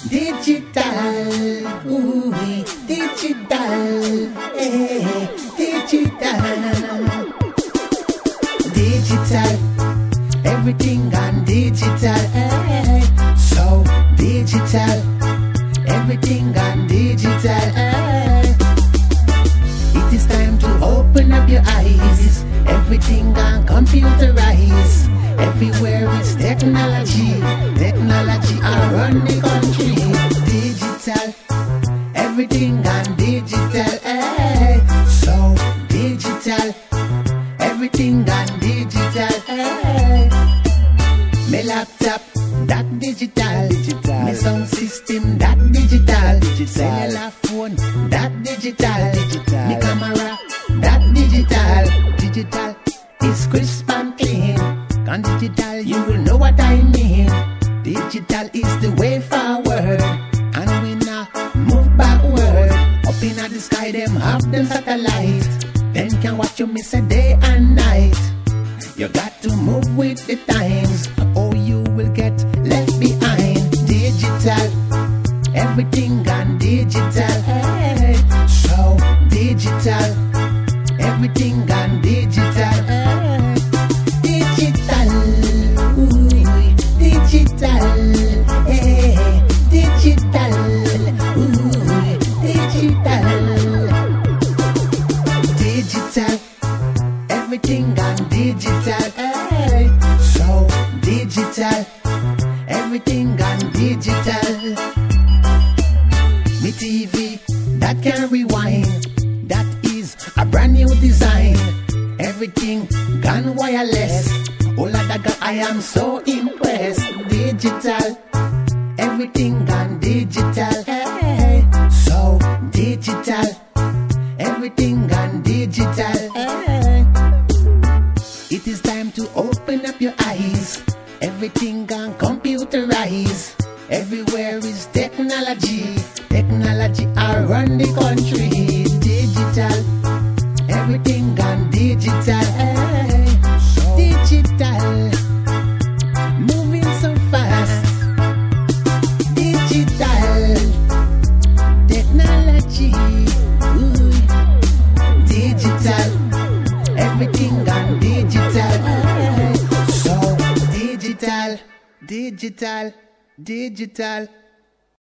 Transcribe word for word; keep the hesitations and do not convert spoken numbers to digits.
Digital, ooh, digital, eh, digital, digital, everything gone digital, eh, so digital, everything gone digital, eh. It is time to open up your eyes, everything gone computerized. Everywhere is technology, technology I run the country. Digital, everything gone digital, eh. So digital, everything gone digital, eh. My laptop, that digital, digital. My sound system, that digital, digital. Cellular phone, that digital, digital. My camera, that digital, digital. It's crisp and clean. On digital, you will know what I mean. Digital is the way forward, and we not move backward. Up in the sky, them have them satellite. Then can watch you miss a day and night. You got to move with the times, or you will get left behind. Digital, everything gone digital. Hey, so digital, everything gone digital. Hey. Digital, eh, digital, ooh, digital, digital, everything gone digital, eh, so digital, everything gone digital. Me T V, that can rewind, that is a brand new design, everything gone wireless. Oh la da, I am so impressed. Digital, everything gone digital, hey, so digital, everything gone digital, hey. It is time to open up your eyes, everything gone computerized. Everywhere is technology, technology I run the country. Digital, everything gone digital, hey, so digital. Digital, technology, ooh, digital, everything gone digital, so digital, digital, digital.